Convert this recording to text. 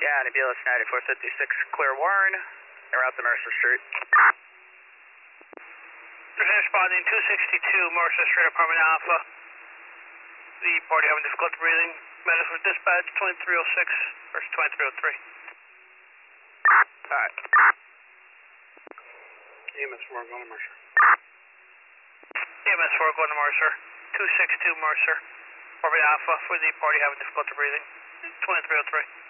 Yeah, Nebulous 9456, clear Warren. They're out to Mercer Street. Responding 262 Mercer Street, Apartment Alpha. The party having difficulty breathing. Medical dispatch 2306 versus 2303. Alright. EMS 4 going to Mercer. EMS 4 going to Mercer. 262 Mercer. Apartment Alpha for the party having difficulty breathing. 2303.